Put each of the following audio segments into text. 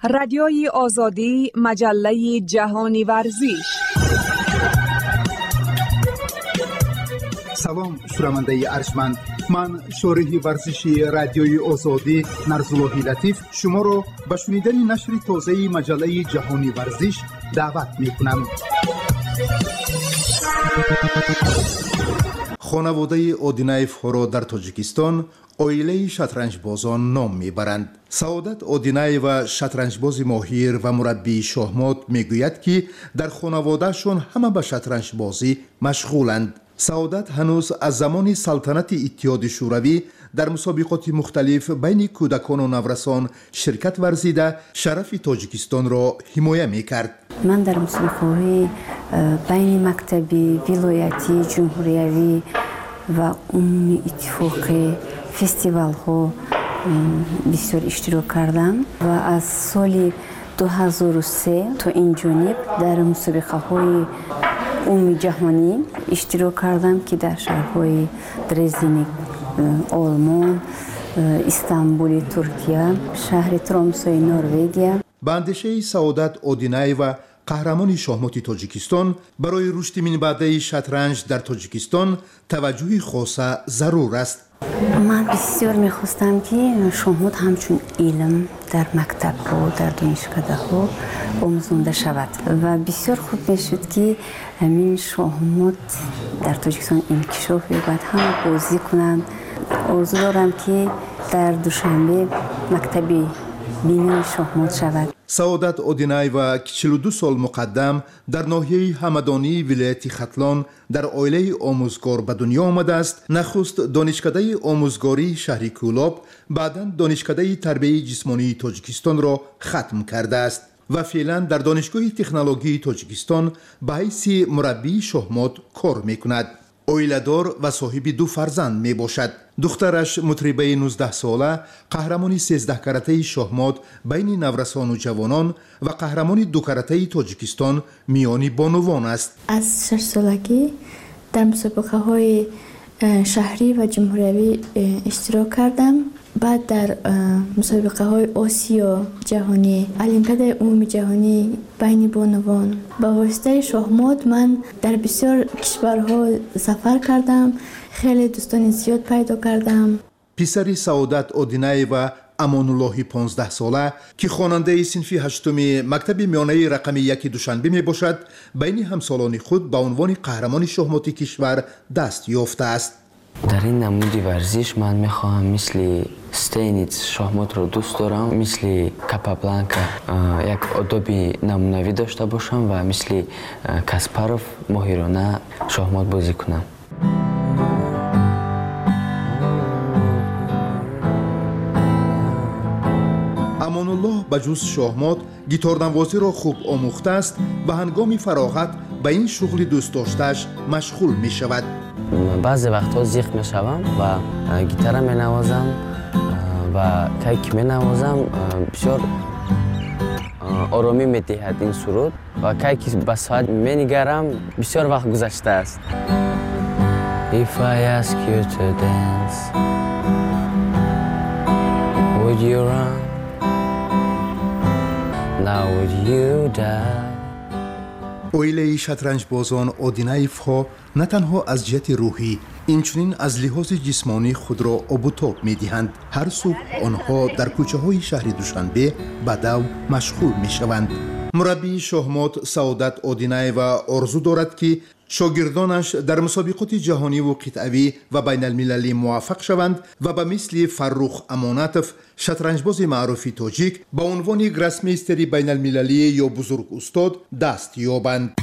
رادیوی آزادی، مجله جهانی ورزش. سلام شنونده ارجمند، من شارح ورزشی رادیوی آزادی نرزاللهی لطیف شما را به شنیدن نشر تازه مجله جهانی ورزش دعوت می‌کنم. خانواده اودینایف را در تاجیکستان اویله شطرنجبازان نام میبرند. سعادت اودینایف شطرنجباز ماهر و مربی شاهمات میگوید که در خانوادهشان همه به شطرنجبازی مشغولند. سعادت هنوز از زمان سلطنت اتحاد شوروی در مسابقات مختلف بین کودکان و نورسان شرکت ورزیده شرف تاجیکستان را حمایت میکرد. من در مسابقات بین مکتبی، ولایتی، جمهوریوی و عمومی اتفاقی فستیوال ها بسیار اشتراک کردم و از سال 2003 تا این جانب در مسابقه های عمومی جهانی اشتراک کردم که در شهرهای درزدن آلمان، استانبول ترکیه، شهر ترامسای نروژ. به اندیشه سعادت اودینایف قهرمان شاهمات تاجیکستان برای رشد منبع شطرنج در تاجیکستان توجه خاص ضرور است. من بسیار میخواستم که شاهمات همچون علم در مکتب ها، در دانشکده ها آموزانده شود و بسیار خوب میشد که همین شاهمات در تاجیکستان انکشاف یابد، همه بازی کنند. آرزو دارم که در دوشنبه مکتبی بینی شاهمات شود. سعادت اودینایف 42 سال مقدم در ناحیه همدانی ولایت ختلان در عائله آموزگار به دنیا آمده است. نخست دانشکده آموزگاری شهر کولاب، بعداً دانشکده تربیت جسمانی تاجیکستان را ختم کرده است و فعلا در دانشگاه تکنولوژی تاجیکستان به حیث مربی شاهمات کار میکند. اویله‌دار و صاحب 2 فرزند می باشد. دخترش مطربه 19 ساله، قهرمان 13 کرته شاهمات بین نورسان و جوانان و قهرمان 2 کرته تاجیکستان میانی بانوان است. از 6 سالگی در مسابقه های شهری و جمهوریوی اشتراک کردم. بعد در مسابقه های آسیا جهانی، المپیاد عمومی جهانی بین بانوان با واسطه شاهمات من در بسیار کشورها سفر کردم، خیلی دوستان زیاد پیدا کردم. پسر سعادت اودینایف امانالله 15 ساله که خواننده صنف 8 مکتب میانه رقم 1 دوشنبه می باشد، بین همسالان خود به عنوان قهرمان شاهمات کشور دست یافته است. در این نمودی ورزش من میخواهم مثل استینیتس شاهمات رو دوست دارم، مثل کاپابلانکا یک آدابی نمونوی داشته باشم و مثل کاسپاروف ماهرانه شاهمات بازی کنم. امانالله بجز شاهمات گیتارنوازی را خوب آموخته است و هنگام فراغت به این شغل دوست داشته‌اش مشغول می شود. بعضی وقتها زیخ می شوم و گیتار می نوازم و کیک می نوازم. بسیار آرامی می دهد این سرود و کیک به ساعت می نگرم. بسیار وقت گذشته است. If I ask you to dance, would you run? Now would you die? اویله شطرنجبازان اودینایف ها نه تنها از جهت روحی اینچنین از لحاظ جسمانی خود را آب و تاب می دهند. هر صبح آنها در کوچه های شهر دوشنبه به دو مشغول می شوند. مربی شاهمات سعادت اودینایف آرزو دارد که شاگردانش در مسابقات جهانی و قطعی و بین المللی موفق شوند و به مثل فرخ امانتوف شطرنجباز معروف تاجیک به عنوان گراسمیستر بین المللی یا بزرگ استاد دست یابند.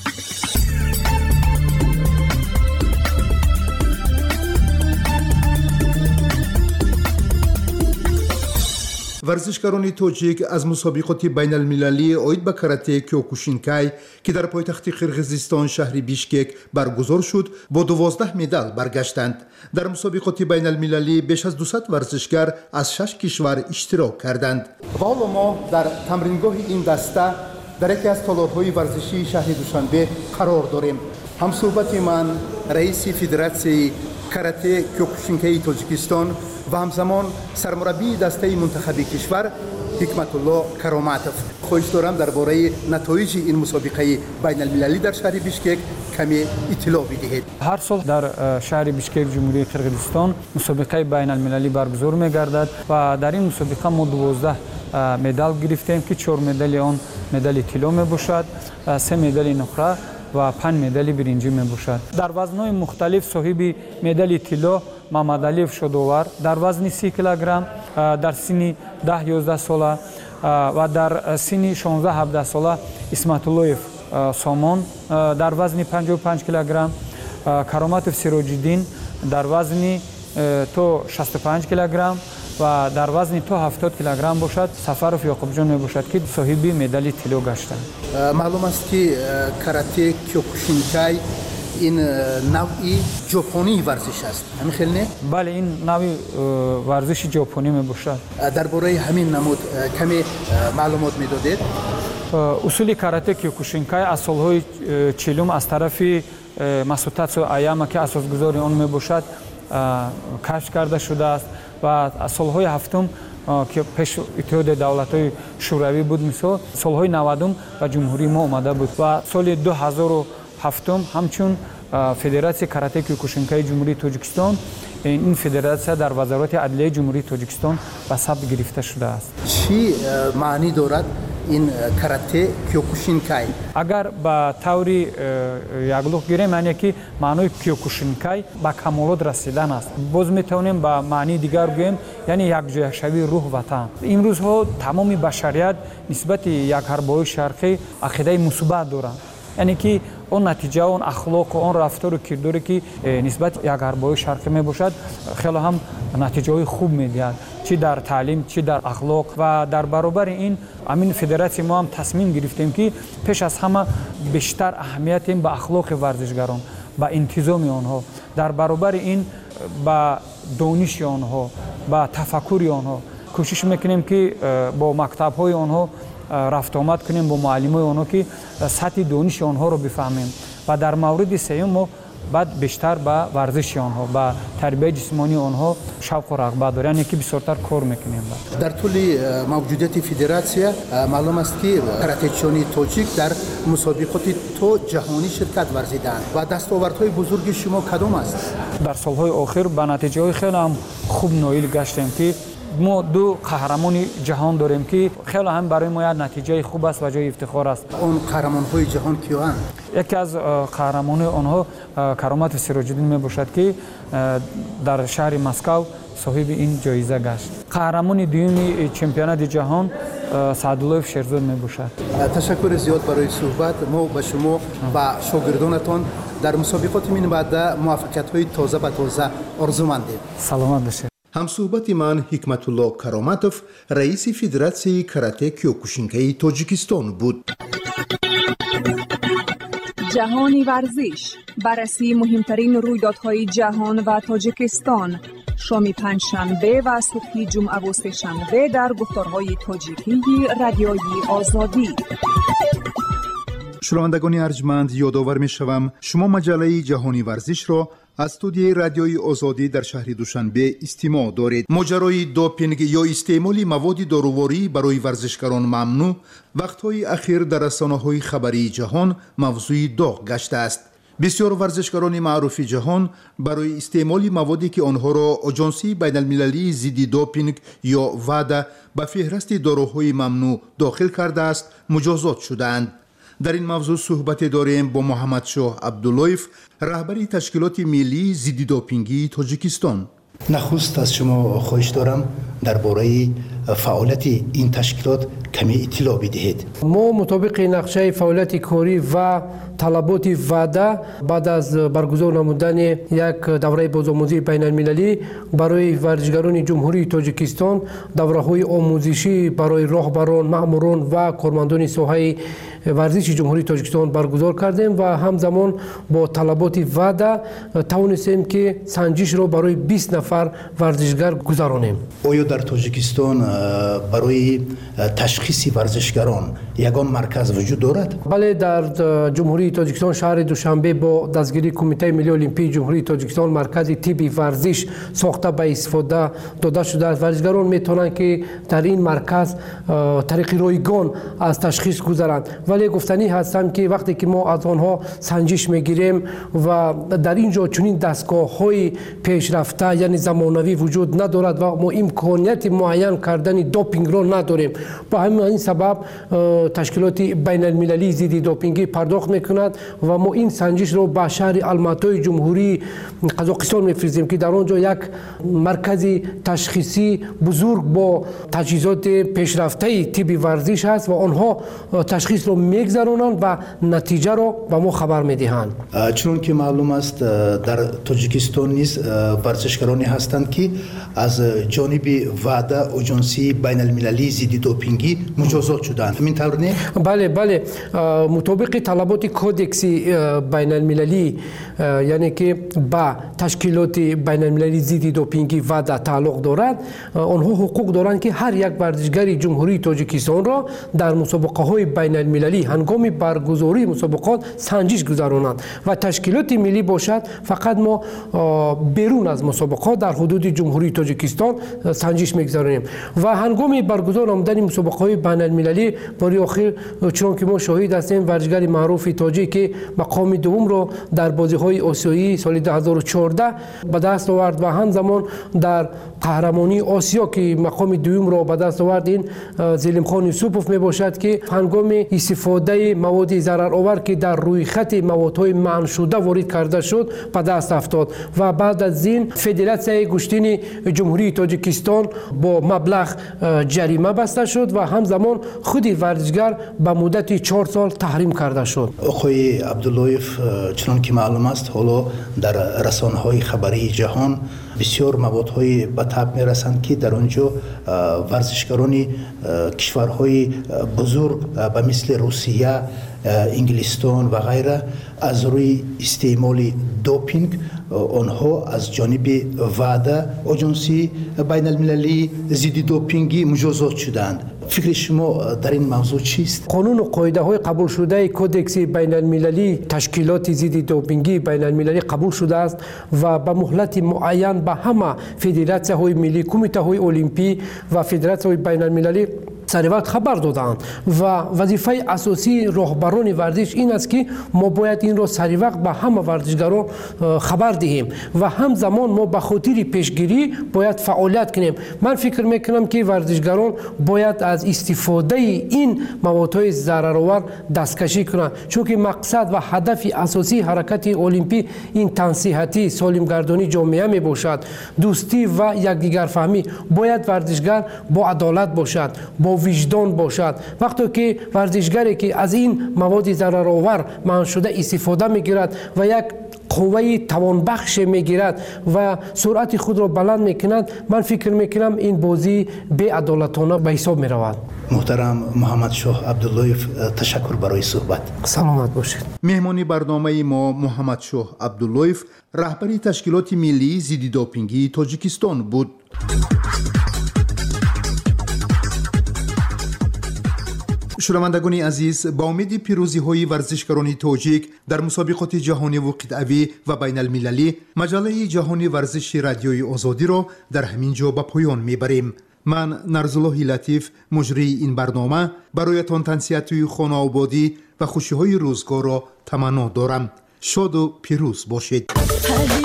ورزشکاران تاجیک از مسابقات بین المللی عاید به کاراته کیوکوشینکای که در پایتخت قرقیزستان شهر بیشکک برگزار شد با 12 مدال برگشتند. در مسابقات بین المللی بیش از 200 ورزشکار از 6 کشور اشتراک کردند. حالا ما در تمرینگاه این دسته در یکی از تالارهای ورزشی شهر دوشنبه قرار داریم. همصحبت من رئیس فدراسیون کاراته کیوکوشینکای تاجیکستان و همزمان سرمربی دسته منتخب کشور حکمت الله کراماتوف. خواهش دارم درباره نتایج این مسابقه بین المللی در شهر بیشکک کمی اطلاع بدهید. هر سال در شهر بیشکک جمهوری قرقیزستان مسابقه بین المللی برگزار می‌گردد و در این مسابقه ما 12 مدال گرفتیم که 4 مدال آن مدال طلا میباشد، 3 مدال نقره و 5 مدال برنجی میباشد. در وزن‌های مختلف صاحب مدال طلا محمد علیف شدوار در وزن 30 کیلوگرم در سن 10-11 ساله و در سن 16-17 ساله اسمت اللهیف سامان در وزن 55 کیلوگرم، کراماتوف سیروج‌الدین در وزن تو 65 کیلوگرم و در وزن تو 70 کیلوگرم باشد. سفرов یعقوبجان میباشد که صاحب مدال طلا گشتند. معلوم است که کاراته کیوکوشینکای این نوعی ژاپنی ورزش است. همین خیلی نه؟ بله این نوعی ورزش ژاپنی میباشد. درباره همین نمود کمی معلومات میدادید؟ اصول کاراته کیوکوشینکای از سالهای 40 از طرف ماسوتاتسو آیاما که اساسگذار آن میباشد کشف کرده شده است و از سالهای هفتم که پیش اتحاد دولت‌های شوروی بود مثل سالهای 90 و جمهوری ما آمده بود و سال 2007 همچون فدراسیون کاراته کیوکوشینکای جمهوری تاجیکستان این فدراسیون در وزارت عدلیه جمهوری تاجیکستان به ثبت گرفته شده است. چی معنی دارد این کاراته کیوکوشینکای؟ اگر با طوری یگلوخ گیریم یعنی که معنی کیوکوشینکای با کمالات رسیدن است. باز میتونیم با معنی دیگر بگوییم یعنی یکجهشوی روح وطن. امروز ها تمام بشریت نسبت یک حربای شرقی عقیده مثبت دارند. یعنی که اون نتیجه اون اخلاق و اون رفتار و کرداری که نسبت یک حربای شرقی می باشد خیلی هم نتیجه خوب میدهد، چی در تعلیم چی در اخلاق و در برابر این امین فدراسیون ما هم تصمیم گرفتیم که پیش از همه بیشتر اهمیت این به اخلاق ورزشگران با انتظام آنها، در برابر این با دانش آنها با تفکر آنها کوشش میکنیم که با مکتب های آنها رفت آمد کنیم با معلمای آنها که سطح دانش آنها رو بفهمیم و در مورد سوم ما بعد بیشتر با ورزش آنها با تربیت جسمانی آنها شوق و رغبت داریم، یعنی که بسیارتر کار میکنیم. در طول موجودیت فدراسیون معلوم است که کراته‌چیان تاجیک در مسابقات تو جهانی شرکت ورزیدند و دستاوردهای بزرگ شما کدام است؟ در سالهای آخر به نتیجه خیلی هم خوب نایل گشتیم که ما 2 قهرمان جهان داریم که خیلی هم برای ما نتیجه خوب است و جای افتخار است. اون قهرمان‌های جهان کیان؟ یکی از قهرمان آنها کراماتوف سیروج‌الدین میباشد که در شهر مسکو صاحب این جایزه گشت. قهرمان دوم چمپیونات جهان سعداللهیف شیرزاد میباشد. تشکر زیاد برای صحبت. ما به شما و شاگردانتان در مسابقات من بعد موفقیت‌های تازه به تازه آرزومندیم. سلامت باشید. همصحبت من حکمت الله کراماتوف رئیس فدراسیون کاراته کیوکوشینکای تاجیکستان بود. جهانی ورزش، بررسی مهمترین رویدادهای جهان و تاجیکستان، شام پنجشنبه و صبح جمعه و سه‌شنبه در گفتارهای تاجیکی رادیوی آزادی. شنوندگان ارجمند، یادآور می‌شوم شما مجله جهانی ورزش را از استودیوی رادیوی آزادی در شهر دوشنبه استماع دارید. ماجرای دوپینگ یا استعمال مواد دارویی برای ورزشکاران ممنوع وقت‌های اخیر در رسانه‌های خبری جهان موضوع داغ گشته است. بسیار ورزشکاران معروف جهان برای استعمال موادی که آنها را آژانسی بین المللی ضد دوپینگ یا ودا به فهرست داروهای ممنوع داخل کرده است مجازات شدند. در این موضوع صحبت داریم با محمد شاه عبداللهیف، رهبری تشکیلات ملی ضد دوپینگی تاجیکستان. نخست از شما خواهش دارم درباره فعالیت این تشکیلات کمی اطلاع بدهید. ما مطابق نقشه فعالیت کاری و طلبات ودا بعد از برگزار نمودن یک دوره بازآموزی بین المللی برای ورزشکاران جمهوری تاجیکستان، دوره‌های آموزشی برای راهبران، مأموران و کارمندان ساحه ورزش جمهوری تاجیکستان برگزار کردیم و همزمان با طلبات ودا توانستیم که سنجش را برای 20 نفر ورزشکار گذرانیم. آیا در تاجیکستان برای تشخیص ورزشکاران یگان مرکز وجود دارد؟ بله، در جمهوری تاجیکستان شهر دوشنبه با دستگیری کمیته ملی المپی جمهوری تاجیکستان مرکز طبی ورزش ساخته به استفاده داده شده است. ورزشکاران میتونند که در این مرکز طریق رایگان از تشخیص گذرند، ولی گفتنی هستم که وقتی که ما از آنها سنجش میگیریم و در اینجا چنین دستگاه‌های پیشرفته یعنی زمانوی وجود ندارد و ما امکانیت معین کردن دوپینگ را نداریم. با همین سبب تشکیلات بین المللی ضد دوپینگی پرداخت میکند و ما این سنجش را به شهر الماتای جمهوری قزاقستان میفرستیم که در آنجا یک مرکز تشخیصی بزرگ با تجهیزات پیشرفته طبی ورزش است و آنها تشخیص را میگذرانند و نتیجه را به ما خبر میدهند. چون که معلوم است در تاجیکستان نیز ورزشکارانی هستند که از جانب وعده اجنسی بین المللی ضد دوپینگی مجازات شدند. همین طور نه؟ بله، مطابق طلبات کودکس بین المللی یعنی که با تشکیلات بین المللی ضد دوپینگی وعده تعلق دارد، آنها حقوق دارند که هر یک ورزشگر جمهوری تاجیکستان را در مسابقه های بین المللی هنگام برگزاری مسابقات سنجش گذرانند و تشکیلات ملی باشد فقط ما بیرون از مسابقات در حدود جمهوری تاجیکستان سنجش میگذاریم و هنگام برگزار آمدن مسابقه های بین المللی برای آخر چون که ما شاهد هستیم ورزشگر معروف تاجیک که مقام دوم را در بازی های آسیایی سال 2014 به دست آورد و همزمان در قهرمانی آسیا که مقام دوم را به دست آورد این زلیم خان یوسفوف می باشد که هنگام استفاده مواد ضررآور که در روی خط موادهای منع شده وارد کرده شد به دست افتاد و بعد از این فدراسیون گشتین جمهوری تاجیکستان با مبلغ جریمه بسته شد و همزمان خود ورزشگر به مدت 4 سال تحریم کرده شد. آقای عبداللهیف، چنان که معلوم است حالا در رسانه‌های خبری جهان بسیار موادهای به تاب میرسند که در آنجا ورزشکاران کشورهای بزرگ به مثل روسیه، انگلستان و غیره از روی استعمال دوپینگ آنها از جانب وعده اجنسی بین المللی ضد دوپینگی مجازات شدند. فکر شما در این موضوع چیست؟ قانون و قاعده های قبول شده کودکس بین المللی تشکیلات ضد دوپینگی بین المللی قبول شده است و به مهلت معین به همه فدراسیون های ملی، کمیته های المپی و فدراسیون های بین المللی سر وقت خبر دادند و وظیفه اساسی راهبران ورزش این است که ما باید این را سر وقت به همه ورزشکاران خبر دهیم و همزمان ما به خاطر پیشگیری باید فعالیت کنیم. من فکر میکنم که ورزشکاران باید از استفاده این موادهای ضررآور دستکشی کنند، چون که مقصد و هدف اساسی حرکت المپی این تنصیحاتی سالمگردانی جامعه می باشد، دوستی و یکدیگر فهمی. باید ورزشگر با عدالت باشد، با وجدان باشد. وقتی که ورزشگری که از این مواد ضررآور منع شده استفاده میگیرد و یک قوه توانبخش میگیرد و سرعت خود را بلند میکند، من فکر میکنم این بازی بی عدالتانه به حساب میرود. محترم محمد شاه عبداللهیف، تشکر برای صحبت. سلامت باشید. مهمانی برنامه ما محمد شاه عبداللهیف، رهبری تشکیلات ملی ضد دوپینگی تاجیکستان بود. شنوندگان عزیز، با امید پیروزی های ورزشکاران تاجیک در مسابقات جهانی و قطعی و بین المللی، مجله جهانی ورزش رادیوی آزادی را در همین جا به پایان میبریم. من نرزالله لطیف، مجری این برنامه، برایتان تنصیحات خانه آبادی و خوشی های روزگار را تمنا دارم. شاد و پیروز باشید.